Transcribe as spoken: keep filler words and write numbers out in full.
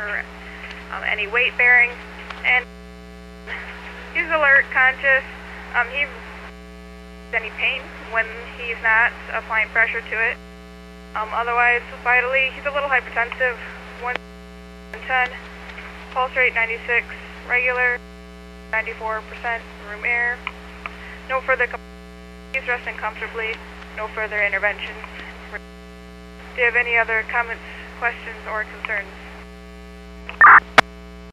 or um, any weight bearing. And he's alert, conscious. Um, he any pain when he's not applying pressure to it. Um, otherwise, vitally, he's a little hypertensive. one ten, pulse rate ninety-six, regular, ninety-four percent room air. No further. He's resting comfortably. No further intervention. Do you have any other comments, questions, or concerns?